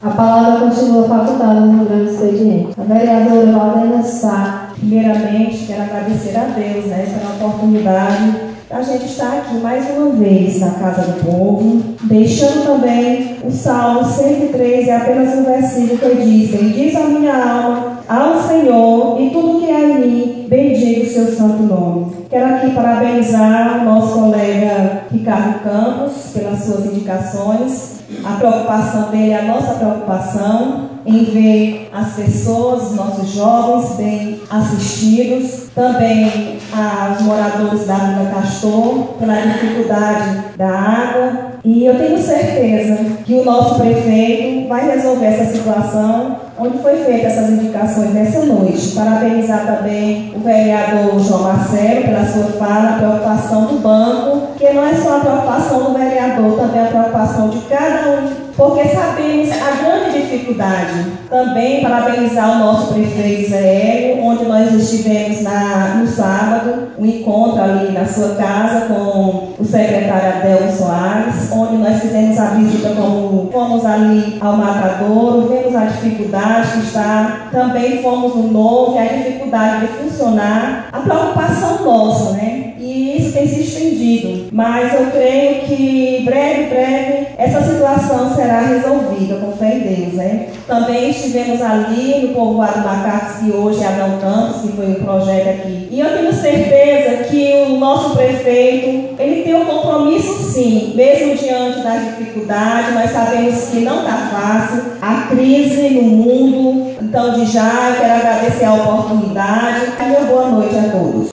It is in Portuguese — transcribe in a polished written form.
A palavra continua facultada no grande expediente. A vereadora Valdena Sá. Primeiramente, quero agradecer a Deus, pela oportunidade da gente estar aqui mais uma vez na Casa do Povo, deixando também o Salmo 103, é apenas um versículo que diz: bendiz a minha alma ao Senhor e tudo que há em mim, bendiga o seu santo nome. Quero aqui parabenizar o nosso colega Ricardo Campos pelas suas indicações. A preocupação dele é a nossa preocupação em ver as pessoas, os nossos jovens bem assistidos, também aos moradores da Vila Castor, pela dificuldade da água. E eu tenho certeza que o nosso prefeito vai resolver essa situação, onde foi feitas essas indicações nessa noite. Parabenizar também o vereador João Marcelo pela sua fala, a preocupação do banco, que não é só a preocupação do vereador, também a preocupação de cada um, porque sabemos a grande dificuldade. Também parabenizar o nosso prefeito Zé Hélio, onde nós estivemos no sábado, um encontro ali na sua casa com o secretário Adelmo Soares, onde nós fizemos a visita, como fomos ali ao matadouro, vemos a dificuldade que está, também fomos no novo, a dificuldade de funcionar, a preocupação nossa, E isso tem se estendido, mas eu creio que breve, essa situação será resolvida, com fé em Deus, Também estivemos ali no povoado Macacos, que hoje é Adão Campos, que foi um projeto aqui. E eu tenho certeza que o nosso prefeito, ele tem um compromisso sim, mesmo diante das dificuldades. Nós sabemos que não está fácil, a crise no mundo. Então, de já, eu quero agradecer a oportunidade e uma boa noite a todos.